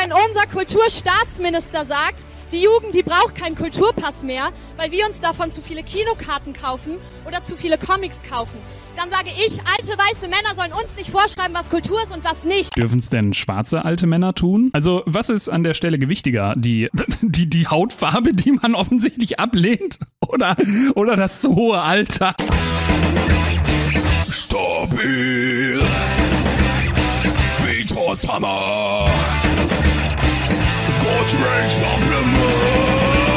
wenn unser Kulturstaatsminister sagt, die Jugend, die braucht keinen Kulturpass mehr, weil wir uns davon zu viele Kinokarten kaufen oder zu viele Comics kaufen. Dann sage ich, alte weiße Männer sollen uns nicht vorschreiben, was Kultur ist und was nicht. Dürfen es denn schwarze alte Männer tun? Also was ist an der Stelle gewichtiger? Die Hautfarbe, die man offensichtlich ablehnt? Oder das zu hohe Alter? Stabil wie Thors Hammer. Gott Range Supplement.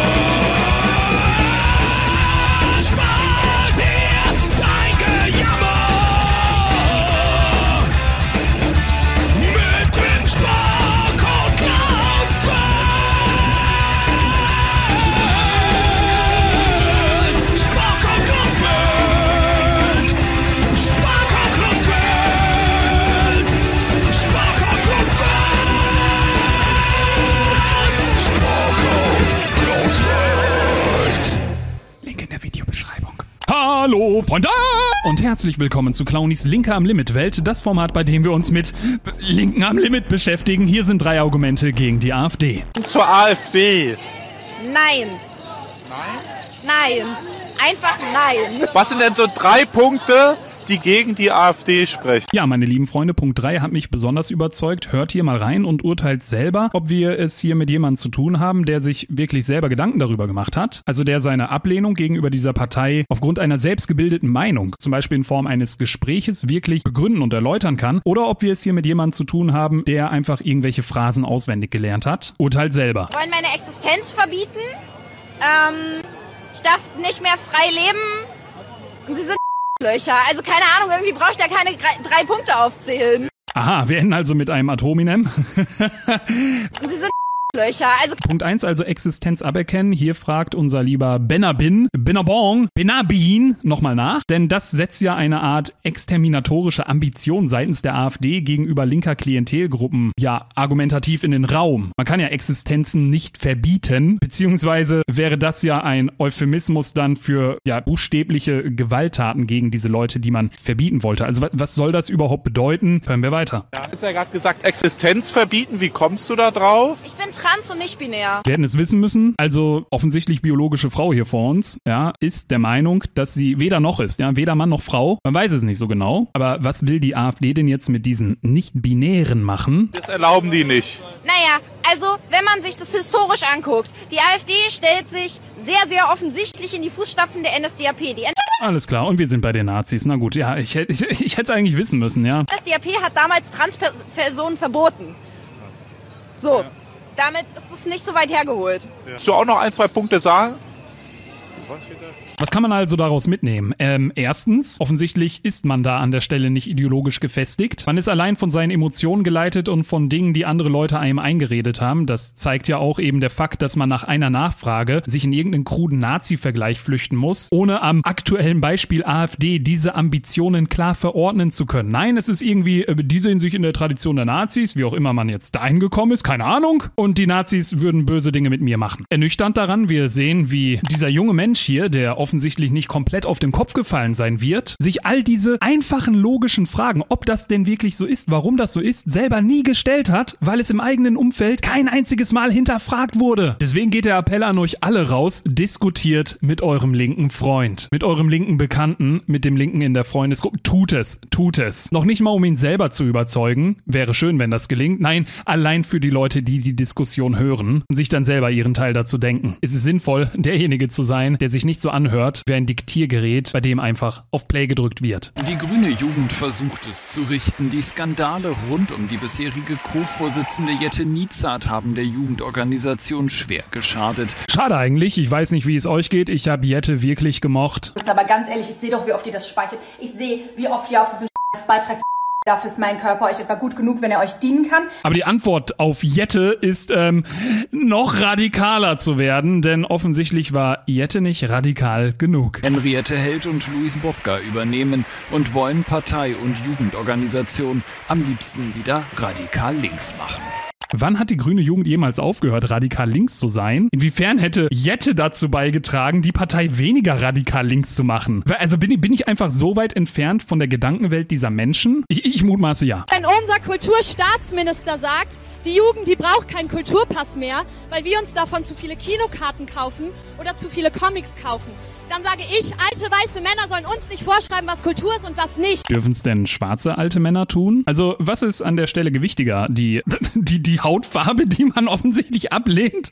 Spar dir dein Gejammer mit dem Sparcode Cloudswelt. Sparcode Cloudswelt. Sparcode Cloudswelt. Sparcode Cloudswelt. Link in der Videobeschreibung. Hallo Freunde und herzlich willkommen zu Clownies Linke am Limit Welt, das Format, bei dem wir uns mit Linken am Limit beschäftigen. Hier sind 3 Argumente gegen die AfD. Zur AfD. Nein. Nein. Einfach nein. Was sind denn so 3 Punkte, die gegen die AfD sprechen? Ja, meine lieben Freunde, Punkt 3 hat mich besonders überzeugt. Hört hier mal rein und urteilt selber, ob wir es hier mit jemandem zu tun haben, der sich wirklich selber Gedanken darüber gemacht hat. Also der seine Ablehnung gegenüber dieser Partei aufgrund einer selbstgebildeten Meinung, zum Beispiel in Form eines Gespräches, wirklich begründen und erläutern kann. Oder ob wir es hier mit jemandem zu tun haben, der einfach irgendwelche Phrasen auswendig gelernt hat. Urteilt selber. Wollen meine Existenz verbieten? Ich darf nicht mehr frei leben. Und sie sind Löcher. Also keine Ahnung, irgendwie brauche ich da keine 3 Punkte aufzählen. Aha, wir enden also mit einem Ad hominem. Und sie sind Löcher. Also Punkt 1, also Existenz aberkennen. Hier fragt unser lieber Benabin nochmal nach. Denn das setzt ja eine Art exterminatorische Ambition seitens der AfD gegenüber linker Klientelgruppen ja argumentativ in den Raum. Man kann ja Existenzen nicht verbieten, beziehungsweise wäre das ja ein Euphemismus dann für ja buchstäbliche Gewalttaten gegen diese Leute, die man verbieten wollte. Also was soll das überhaupt bedeuten? Hören wir weiter. Ja, hat ja gerade gesagt, Existenz verbieten. Wie kommst du da drauf? ich bin trans und nicht binär. Wir hätten es wissen müssen. Also offensichtlich biologische Frau hier vor uns, ja, ist der Meinung, dass sie weder noch ist, ja, weder Mann noch Frau. Man weiß es nicht so genau. Aber was will die AfD denn jetzt mit diesen Nicht-Binären machen? Das erlauben die nicht. Naja, also wenn man sich das historisch anguckt, die AfD stellt sich sehr, sehr offensichtlich in die Fußstapfen der NSDAP. Die Alles klar, und wir sind bei den Nazis. Na gut, ja, ich hätte es eigentlich wissen müssen, ja. NSDAP hat damals Transpersonen verboten. So, damit ist es nicht so weit hergeholt. Willst du auch noch 1, 2 Punkte sagen? Was kann man also daraus mitnehmen? Erstens, offensichtlich ist man da an der Stelle nicht ideologisch gefestigt. Man ist allein von seinen Emotionen geleitet und von Dingen, die andere Leute einem eingeredet haben. Das zeigt ja auch eben der Fakt, dass man nach einer Nachfrage sich in irgendeinen kruden Nazi-Vergleich flüchten muss, ohne am aktuellen Beispiel AfD diese Ambitionen klar verordnen zu können. Nein, es ist irgendwie, die sehen sich in der Tradition der Nazis, wie auch immer man jetzt dahin gekommen ist, keine Ahnung. Und die Nazis würden böse Dinge mit mir machen. Ernüchternd daran, wir sehen, wie dieser junge Mensch hier, der offensichtlich nicht komplett auf den Kopf gefallen sein wird, sich all diese einfachen logischen Fragen, ob das denn wirklich so ist, warum das so ist, selber nie gestellt hat, weil es im eigenen Umfeld kein einziges Mal hinterfragt wurde. Deswegen geht der Appell an euch alle raus, diskutiert mit eurem linken Freund, mit eurem linken Bekannten, mit dem Linken in der Freundesgruppe. Tut es. Noch nicht mal, um ihn selber zu überzeugen, wäre schön, wenn das gelingt. Nein, allein für die Leute, die die Diskussion hören und sich dann selber ihren Teil dazu denken. Es ist sinnvoll, derjenige zu sein, der sich nicht so anhört wie ein Diktiergerät, bei dem einfach auf Play gedrückt wird. Die grüne Jugend versucht es zu richten. Die Skandale rund um die bisherige Co-Vorsitzende Jette Niezat haben der Jugendorganisation schwer geschadet. Schade eigentlich, ich weiß nicht, wie es euch geht. Ich habe Jette wirklich gemocht. Aber ganz ehrlich, ich sehe doch, wie oft ihr das speichert. Ich sehe, wie oft ihr auf diesen Beitrag. Dafür ist mein Körper euch etwa gut genug, wenn er euch dienen kann. Aber die Antwort auf Jette ist, noch radikaler zu werden, denn offensichtlich war Jette nicht radikal genug. Henriette Held und Luis Bobka übernehmen und wollen Partei und Jugendorganisation am liebsten wieder radikal links machen. Wann hat die grüne Jugend jemals aufgehört, radikal links zu sein? Inwiefern hätte Jette dazu beigetragen, die Partei weniger radikal links zu machen? Also bin ich einfach so weit entfernt von der Gedankenwelt dieser Menschen? Ich mutmaße ja. Wenn unser Kulturstaatsminister sagt, die Jugend, die braucht keinen Kulturpass mehr, weil wir uns davon zu viele Kinokarten kaufen oder zu viele Comics kaufen, dann sage ich, alte weiße Männer sollen uns nicht vorschreiben, was Kultur ist und was nicht. Dürfen es denn schwarze alte Männer tun? Also was ist an der Stelle gewichtiger? Die Hautfarbe, die man offensichtlich ablehnt?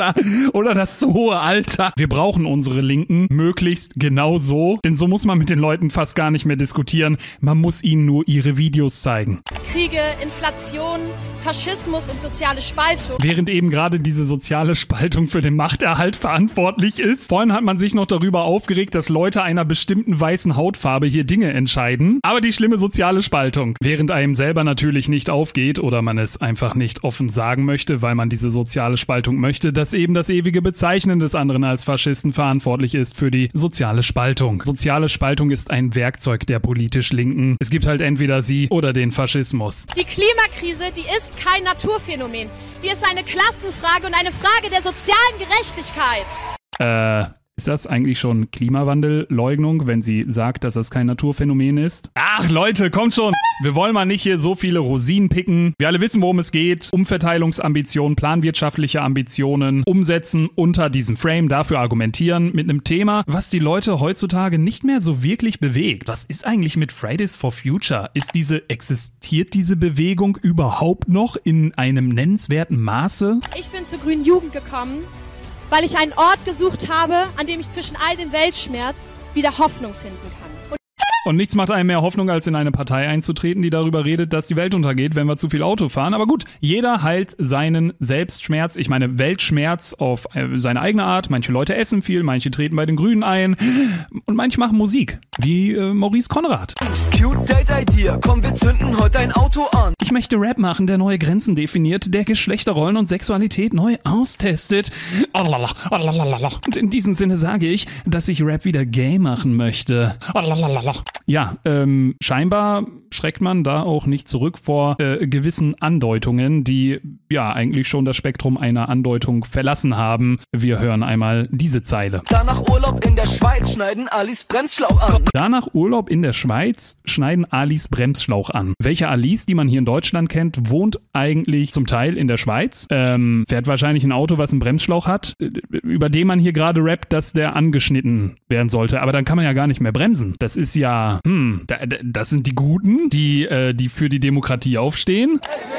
Oder das zu hohe Alter? Wir brauchen unsere Linken möglichst genau so, denn so muss man mit den Leuten fast gar nicht mehr diskutieren. Man muss ihnen nur ihre Videos zeigen. Kriege, Inflation, Faschismus und soziale Spaltung. Während eben gerade diese soziale Spaltung für den Machterhalt verantwortlich ist. Vorhin hat man sich noch darüber aufgeregt, dass Leute einer bestimmten weißen Hautfarbe hier Dinge entscheiden. Aber die schlimme soziale Spaltung, während einem selber natürlich nicht aufgeht oder man es einfach nicht offen sagen möchte, weil man diese soziale Spaltung möchte, dass eben das ewige Bezeichnen des anderen als Faschisten verantwortlich ist für die soziale Spaltung. Soziale Spaltung ist ein Werkzeug der politisch Linken. Es gibt halt entweder sie oder den Faschismus. Die Klimakrise, die ist kein Naturphänomen. Die ist eine Klassenfrage und eine Frage der sozialen Gerechtigkeit. Ist das eigentlich schon Klimawandelleugnung, wenn sie sagt, dass das kein Naturphänomen ist? Ach Leute, kommt schon! Wir wollen mal nicht hier so viele Rosinen picken. Wir alle wissen, worum es geht. Umverteilungsambitionen, planwirtschaftliche Ambitionen, umsetzen unter diesem Frame, dafür argumentieren mit einem Thema, was die Leute heutzutage nicht mehr so wirklich bewegt. Was ist eigentlich mit Fridays for Future? Existiert diese Bewegung überhaupt noch in einem nennenswerten Maße? Ich bin zur Grünen Jugend gekommen, weil ich einen Ort gesucht habe, an dem ich zwischen all dem Weltschmerz wieder Hoffnung finden kann. Und nichts macht einem mehr Hoffnung, als in eine Partei einzutreten, die darüber redet, dass die Welt untergeht, wenn wir zu viel Auto fahren. Aber gut, jeder heilt seinen Selbstschmerz, ich meine Weltschmerz auf seine eigene Art. Manche Leute essen viel, manche treten bei den Grünen ein und manche machen Musik, wie Maurice Konrad. Cute Date Idea, komm wir zünden heute ein Auto an. Ich möchte Rap machen, der neue Grenzen definiert, der Geschlechterrollen und Sexualität neu austestet. Und in diesem Sinne sage ich, dass ich Rap wieder gay machen möchte. Ja, scheinbar schreckt man da auch nicht zurück vor gewissen Andeutungen, die ja eigentlich schon das Spektrum einer Andeutung verlassen haben. Wir hören einmal diese Zeile. Danach Urlaub in der Schweiz schneiden Alis Bremsschlauch an. Danach Urlaub in der Schweiz schneiden Alis Bremsschlauch an. Welcher Alice, die man hier in Deutschland kennt, wohnt eigentlich zum Teil in der Schweiz, fährt wahrscheinlich ein Auto, was einen Bremsschlauch hat, über den man hier gerade rappt, dass der angeschnitten werden sollte. Aber dann kann man ja gar nicht mehr bremsen. Das ist ja, das sind die Guten, die für die Demokratie aufstehen.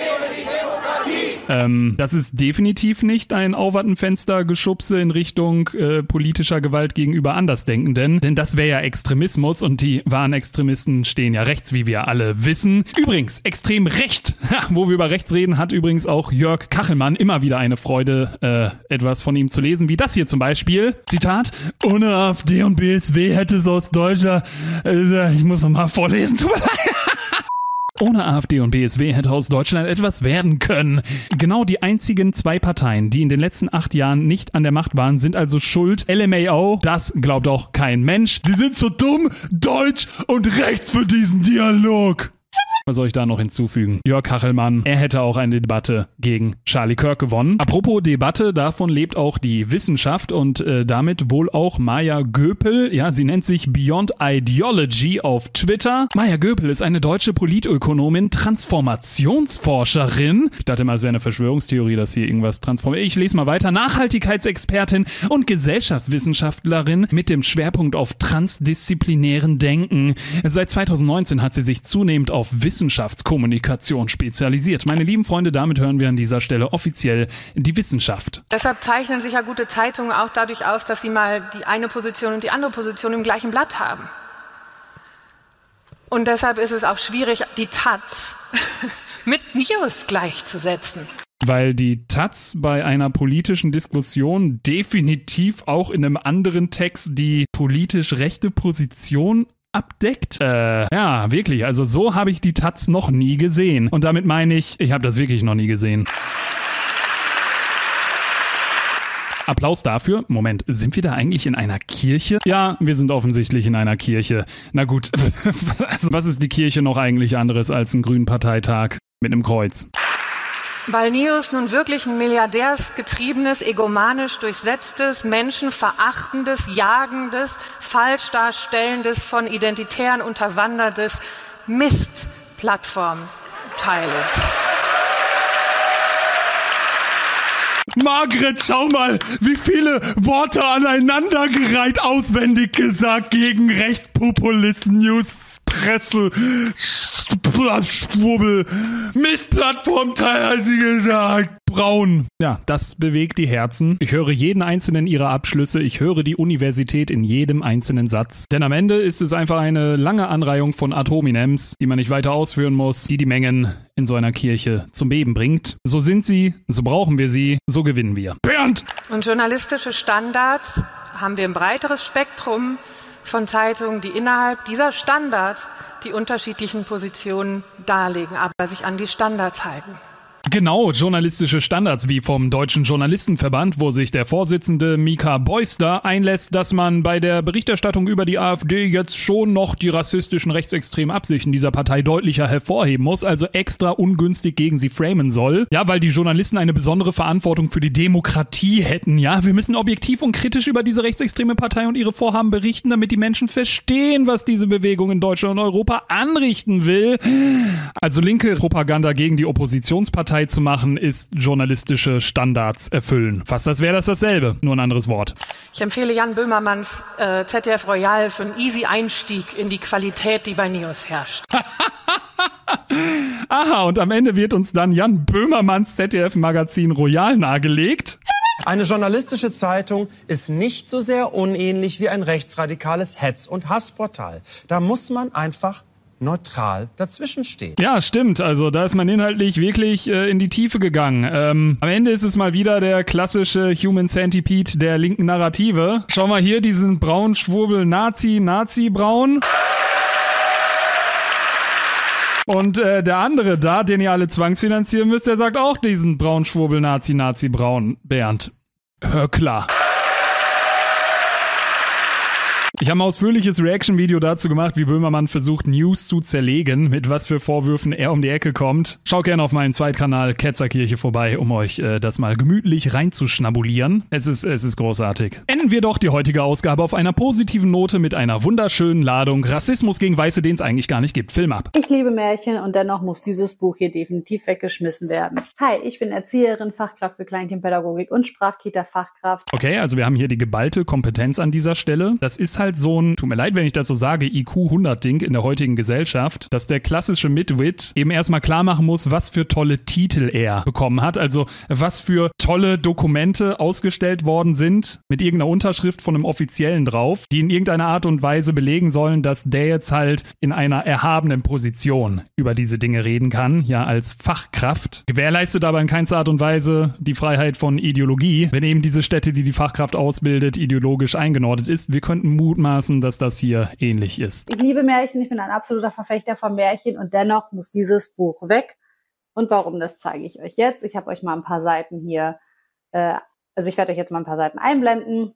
Das ist definitiv nicht ein Auwattenfenster-Geschubse in Richtung politischer Gewalt gegenüber Andersdenkenden, denn das wäre ja Extremismus und die wahren Extremisten stehen ja rechts, wie wir alle wissen. Übrigens, extrem recht, wo wir über rechts reden, hat übrigens auch Jörg Kachelmann immer wieder eine Freude, etwas von ihm zu lesen, wie das hier zum Beispiel. Zitat, ohne AfD und BSW hätte es aus Deutscher, ich muss nochmal vorlesen, tut mir leid. Ohne AfD und BSW hätte aus Deutschland etwas werden können. Genau die einzigen zwei Parteien, die in den letzten 8 Jahren nicht an der Macht waren, sind also schuld. LMAO, das glaubt auch kein Mensch. Sie sind zu dumm, deutsch und rechts für diesen Dialog. Was soll ich da noch hinzufügen? Jörg Kachelmann, er hätte auch eine Debatte gegen Charlie Kirk gewonnen. Apropos Debatte, davon lebt auch die Wissenschaft und damit wohl auch Maya Göpel. Ja, sie nennt sich Beyond Ideology auf Twitter. Maya Göpel ist eine deutsche Politökonomin, Transformationsforscherin. Ich dachte immer, es wäre eine Verschwörungstheorie, dass hier irgendwas transformiert. Ich lese mal weiter. Nachhaltigkeitsexpertin und Gesellschaftswissenschaftlerin mit dem Schwerpunkt auf transdisziplinären Denken. Seit 2019 hat sie sich zunehmend auf Wissenschaftskommunikation spezialisiert. Meine lieben Freunde, damit hören wir an dieser Stelle offiziell die Wissenschaft. Deshalb zeichnen sich ja gute Zeitungen auch dadurch aus, dass sie mal die eine Position und die andere Position im gleichen Blatt haben. Und deshalb ist es auch schwierig, die Taz mit News gleichzusetzen. Weil die Taz bei einer politischen Diskussion definitiv auch in einem anderen Text die politisch rechte Position abdeckt. Ja, wirklich. Also so habe ich die Taz noch nie gesehen. Und damit meine ich habe das wirklich noch nie gesehen. Applaus dafür. Moment, sind wir da eigentlich in einer Kirche? Ja, wir sind offensichtlich in einer Kirche. Na gut, was ist die Kirche noch eigentlich anderes als ein grünen Parteitag mit einem Kreuz? Weil News nun wirklich ein milliardärsgetriebenes, egomanisch durchsetztes, menschenverachtendes, jagendes, falsch darstellendes, von Identitären unterwandertes Mistplattformteil ist. Margret, schau mal, wie viele Worte aneinandergereiht auswendig gesagt gegen Rechtspopulisten, News, Presse, Schwurbel, Mistplattformteil, hat sie gesagt. Braun. Ja, das bewegt die Herzen. Ich höre jeden einzelnen ihrer Abschlüsse. Ich höre die Universität in jedem einzelnen Satz. Denn am Ende ist es einfach eine lange Anreihung von ad hominems, die man nicht weiter ausführen muss, die Mengen in so einer Kirche zum Beben bringt. So sind sie, so brauchen wir sie, so gewinnen wir. Bernd! Und journalistische Standards haben wir ein breiteres Spektrum von Zeitungen, die innerhalb dieser Standards die unterschiedlichen Positionen darlegen, aber sich an die Standards halten. Genau, journalistische Standards wie vom Deutschen Journalistenverband, wo sich der Vorsitzende Mika Beuster einlässt, dass man bei der Berichterstattung über die AfD jetzt schon noch die rassistischen rechtsextremen Absichten dieser Partei deutlicher hervorheben muss, also extra ungünstig gegen sie framen soll. Ja, weil die Journalisten eine besondere Verantwortung für die Demokratie hätten, ja. Wir müssen objektiv und kritisch über diese rechtsextreme Partei und ihre Vorhaben berichten, damit die Menschen verstehen, was diese Bewegung in Deutschland und Europa anrichten will. Also linke Propaganda gegen die Oppositionspartei zu machen, ist journalistische Standards erfüllen. Fast als wäre das dasselbe, nur ein anderes Wort. Ich empfehle Jan Böhmermanns ZDF Royal für einen easy Einstieg in die Qualität, die bei News herrscht. Aha, und am Ende wird uns dann Jan Böhmermanns ZDF-Magazin Royal nahegelegt. Eine journalistische Zeitung ist nicht so sehr unähnlich wie ein rechtsradikales Hetz- und Hassportal. Da muss man einfach neutral dazwischen steht. Ja, stimmt. Also da ist man inhaltlich wirklich in die Tiefe gegangen. Am Ende ist es mal wieder der klassische Human Centipede der linken Narrative. Schau mal hier, diesen braun Schwurbel Nazi-Braun. Und der andere da, den ihr alle zwangsfinanzieren müsst, der sagt auch diesen braun Schwurbel Nazi-Braun. Bernd. Klar. Ich habe ein ausführliches Reaction-Video dazu gemacht, wie Böhmermann versucht, News zu zerlegen, mit was für Vorwürfen er um die Ecke kommt. Schaut gerne auf meinen Zweitkanal Ketzerkirche vorbei, um euch das mal gemütlich reinzuschnabulieren. Es ist großartig. Enden wir doch die heutige Ausgabe auf einer positiven Note mit einer wunderschönen Ladung Rassismus gegen Weiße, den es eigentlich gar nicht gibt. Film ab. Ich liebe Märchen und dennoch muss dieses Buch hier definitiv weggeschmissen werden. Hi, ich bin Erzieherin, Fachkraft für Kleinkindpädagogik und Sprachkita-Fachkraft. Okay, also wir haben hier die geballte Kompetenz an dieser Stelle. Das ist halt so ein, tut mir leid, wenn ich das so sage, IQ 100-Ding in der heutigen Gesellschaft, dass der klassische Midwit eben erstmal klar machen muss, was für tolle Titel er bekommen hat, also was für tolle Dokumente ausgestellt worden sind, mit irgendeiner Unterschrift von einem Offiziellen drauf, die in irgendeiner Art und Weise belegen sollen, dass der jetzt halt in einer erhabenen Position über diese Dinge reden kann, ja als Fachkraft, gewährleistet aber in keinster Art und Weise die Freiheit von Ideologie, wenn eben diese Stätte, die die Fachkraft ausbildet, ideologisch eingenordet ist. Wir könnten mutmaßen, dass das hier ähnlich ist. Ich liebe Märchen, ich bin ein absoluter Verfechter von Märchen und dennoch muss dieses Buch weg. Und warum, das zeige ich euch jetzt. Ich habe euch mal ein paar Seiten hier, also ich werde euch jetzt mal ein paar Seiten einblenden.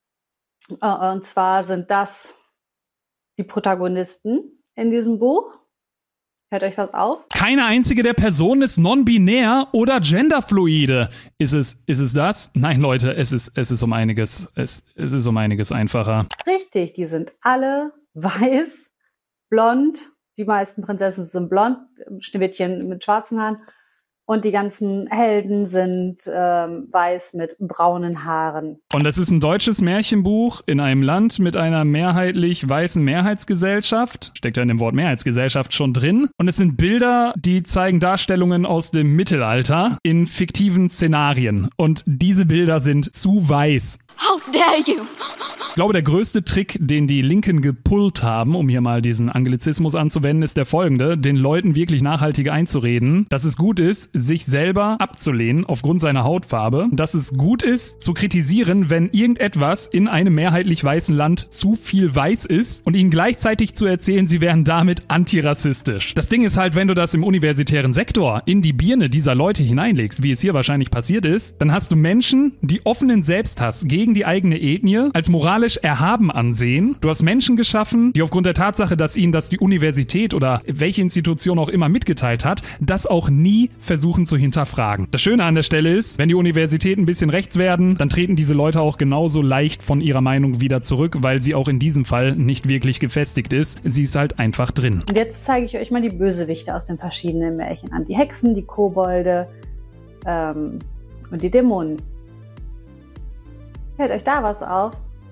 Und zwar sind das die Protagonisten in diesem Buch. Hört euch was auf? Keine einzige der Personen ist non-binär oder genderfluide. Ist es das? Nein, Leute, es ist um einiges einfacher. Richtig, die sind alle weiß, blond. Die meisten Prinzessinnen sind blond, Schneewittchen mit schwarzen Haaren. Und die ganzen Helden sind weiß mit braunen Haaren. Und das ist ein deutsches Märchenbuch in einem Land mit einer mehrheitlich weißen Mehrheitsgesellschaft. Steckt ja in dem Wort Mehrheitsgesellschaft schon drin. Und es sind Bilder, die zeigen Darstellungen aus dem Mittelalter in fiktiven Szenarien. Und diese Bilder sind zu weiß. How dare you! Ich glaube, der größte Trick, den die Linken gepullt haben, um hier mal diesen Anglizismus anzuwenden, ist der folgende: den Leuten wirklich nachhaltig einzureden, dass es gut ist, sich selber abzulehnen aufgrund seiner Hautfarbe, dass es gut ist, zu kritisieren, wenn irgendetwas in einem mehrheitlich weißen Land zu viel weiß ist und ihnen gleichzeitig zu erzählen, sie wären damit antirassistisch. Das Ding ist halt, wenn du das im universitären Sektor in die Birne dieser Leute hineinlegst, wie es hier wahrscheinlich passiert ist, dann hast du Menschen, die offenen Selbsthass gegen die eigene Ethnie als moralisch moralisch erhaben ansehen. Du hast Menschen geschaffen, die aufgrund der Tatsache, dass ihnen das die Universität oder welche Institution auch immer mitgeteilt hat, das auch nie versuchen zu hinterfragen. Das Schöne an der Stelle ist, wenn die Universitäten ein bisschen rechts werden, dann treten diese Leute auch genauso leicht von ihrer Meinung wieder zurück, weil sie auch in diesem Fall nicht wirklich gefestigt ist. Sie ist halt einfach drin. Und jetzt zeige ich euch mal die Bösewichte aus den verschiedenen Märchen an. Die Hexen, die Kobolde und die Dämonen. Fällt euch da was auf?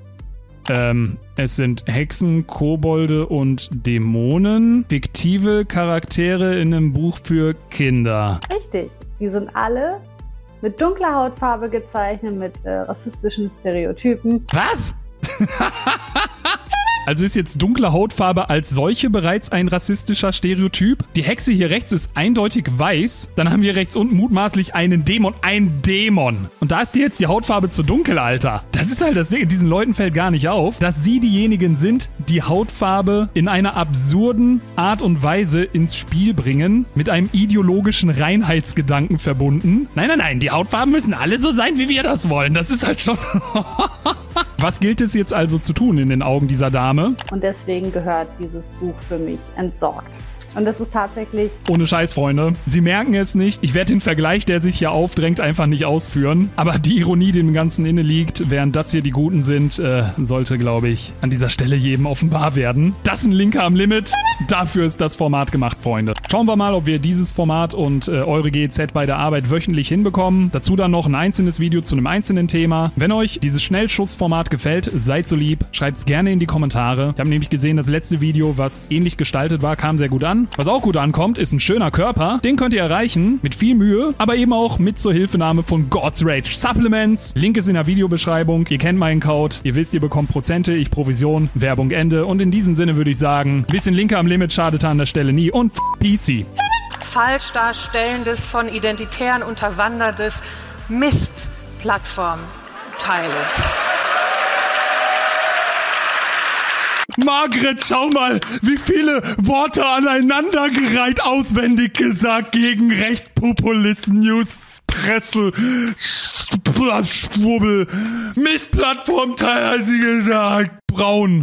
Es sind Hexen, Kobolde und Dämonen. Fiktive Charaktere in einem Buch für Kinder. Richtig. Die sind alle mit dunkler Hautfarbe gezeichnet, mit rassistischen Stereotypen. Was? Also ist jetzt dunkle Hautfarbe als solche bereits ein rassistischer Stereotyp? Die Hexe hier rechts ist eindeutig weiß. Dann haben wir rechts unten mutmaßlich einen Dämon. Ein Dämon. Und da ist dir jetzt die Hautfarbe zu dunkel, Alter. Das ist halt das Ding. Diesen Leuten fällt gar nicht auf, dass sie diejenigen sind, die Hautfarbe in einer absurden Art und Weise ins Spiel bringen, mit einem ideologischen Reinheitsgedanken verbunden. Nein, die Hautfarben müssen alle so sein, wie wir das wollen. Das ist halt schon... Was gilt es jetzt also zu tun in den Augen dieser Dame? Und deswegen gehört dieses Buch für mich entsorgt. Und das ist tatsächlich... Ohne Scheiß, Freunde. Sie merken es nicht. Ich werde den Vergleich, der sich hier aufdrängt, einfach nicht ausführen. Aber die Ironie, die dem Ganzen inne liegt, während das hier die Guten sind, sollte, glaube ich, an dieser Stelle jedem offenbar werden. Das ist ein Linker am Limit. Dafür ist das Format gemacht, Freunde. Schauen wir mal, ob wir dieses Format und eure GEZ bei der Arbeit wöchentlich hinbekommen. Dazu dann noch ein einzelnes Video zu einem einzelnen Thema. Wenn euch dieses Schnellschussformat gefällt, seid so lieb, schreibt es gerne in die Kommentare. Ich habe nämlich gesehen, das letzte Video, was ähnlich gestaltet war, kam sehr gut an. Was auch gut ankommt, ist ein schöner Körper. Den könnt ihr erreichen mit viel Mühe, aber eben auch mit zur Hilfenahme von God's Rage Supplements. Link ist in der Videobeschreibung. Ihr kennt meinen Code. Ihr wisst, ihr bekommt Prozente, ich Provision, Werbung Ende. Und in diesem Sinne würde ich sagen, bisschen Linker am Limit schadet an der Stelle nie und PC. Falsch darstellendes, von Identitären unterwandertes Mistplattformteiles. Margret, schau mal, wie viele Worte aneinandergereiht auswendig gesagt gegen Rechtspopulisten, News, Presse, Schwurbel, Mistplattformteil hat sie gesagt, braun.